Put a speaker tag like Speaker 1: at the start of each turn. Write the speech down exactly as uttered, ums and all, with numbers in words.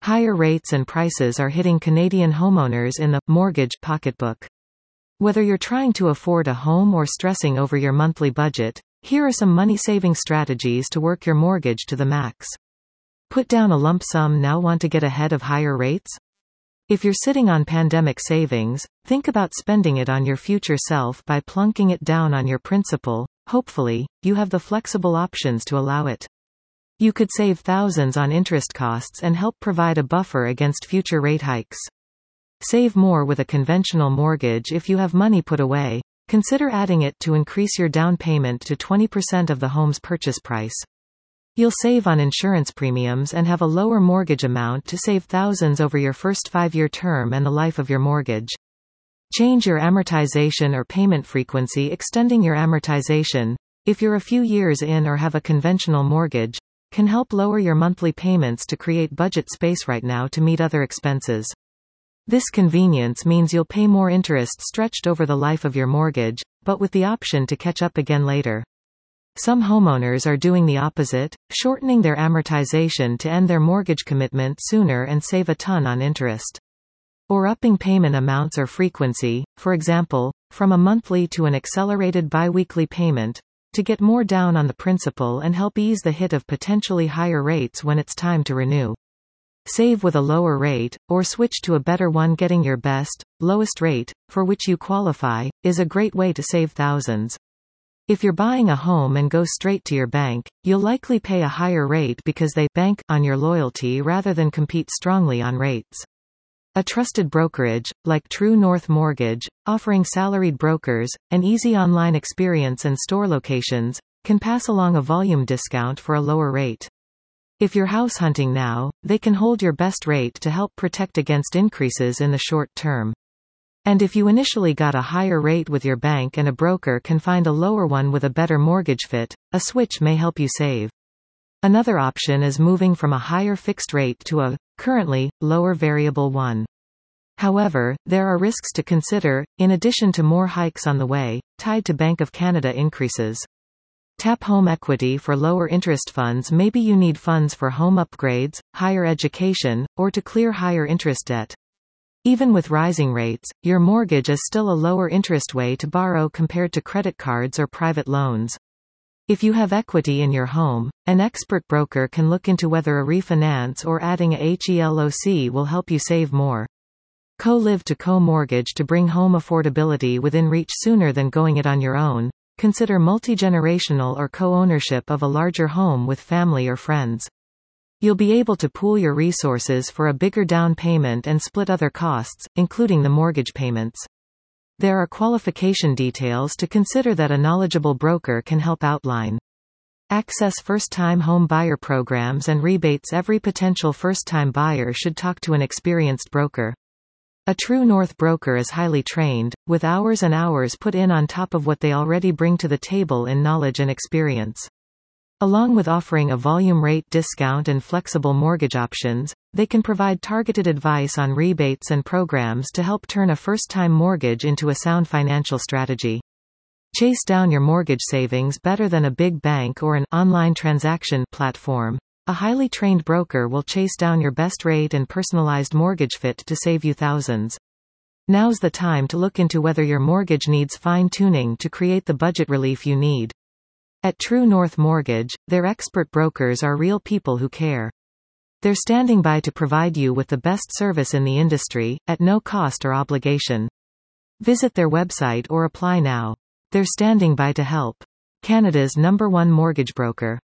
Speaker 1: Higher rates and prices are hitting Canadian homeowners in the mortgage pocketbook. Whether you're trying to afford a home or stressing over your monthly budget, here are some money-saving strategies to work your mortgage to the max. Put down a lump sum now. Want to get ahead of higher rates? If you're sitting on pandemic savings, think about spending it on your future self by plunking it down on your principal. Hopefully, you have the flexible options to allow it. You could save thousands on interest costs and help provide a buffer against future rate hikes. Save more with a conventional mortgage. If you have money put away, consider adding it to increase your down payment to twenty percent of the home's purchase price. You'll save on insurance premiums and have a lower mortgage amount to save thousands over your first five-year term and the life of your mortgage. Change your amortization or payment frequency. Extending your amortization, if you're a few years in or have a conventional mortgage, can help lower your monthly payments to create budget space right now to meet other expenses. This convenience means you'll pay more interest stretched over the life of your mortgage, but with the option to catch up again later. Some homeowners are doing the opposite, shortening their amortization to end their mortgage commitment sooner and save a ton on interest. Or upping payment amounts or frequency, for example, from a monthly to an accelerated bi-weekly payment, to get more down on the principal and help ease the hit of potentially higher rates when it's time to renew. Save with a lower rate, or switch to a better one. Getting your best, lowest rate, for which you qualify, is a great way to save thousands. If you're buying a home and go straight to your bank, you'll likely pay a higher rate because they bank on your loyalty rather than compete strongly on rates. A trusted brokerage, like True North Mortgage, offering salaried brokers, an easy online experience and store locations, can pass along a volume discount for a lower rate. If you're house hunting now, they can hold your best rate to help protect against increases in the short term. And if you initially got a higher rate with your bank and a broker can find a lower one with a better mortgage fit, a switch may help you save. Another option is moving from a higher fixed rate to a, currently, lower variable one. However, there are risks to consider, in addition to more hikes on the way, tied to Bank of Canada increases. Tap home equity for lower interest funds. Maybe you need funds for home upgrades, higher education, or to clear higher interest debt. Even with rising rates, your mortgage is still a lower interest way to borrow compared to credit cards or private loans. If you have equity in your home, an expert broker can look into whether a refinance or adding a HELOC will help you save more. Co-live to co-mortgage to bring home affordability within reach sooner than going it on your own. Consider multi-generational or co-ownership of a larger home with family or friends. You'll be able to pool your resources for a bigger down payment and split other costs, including the mortgage payments. There are qualification details to consider that a knowledgeable broker can help outline. Access first-time home buyer programs and rebates. Every potential first-time buyer should talk to an experienced broker. A True North broker is highly trained, with hours and hours put in on top of what they already bring to the table in knowledge and experience. Along with offering a volume rate discount and flexible mortgage options, they can provide targeted advice on rebates and programs to help turn a first-time mortgage into a sound financial strategy. Chase down your mortgage savings better than a big bank or an online transaction platform. A highly trained broker will chase down your best rate and personalized mortgage fit to save you thousands. Now's the time to look into whether your mortgage needs fine-tuning to create the budget relief you need. At True North Mortgage, their expert brokers are real people who care. They're standing by to provide you with the best service in the industry, at no cost or obligation. Visit their website or apply now. They're standing by to help. Canada's number one mortgage broker.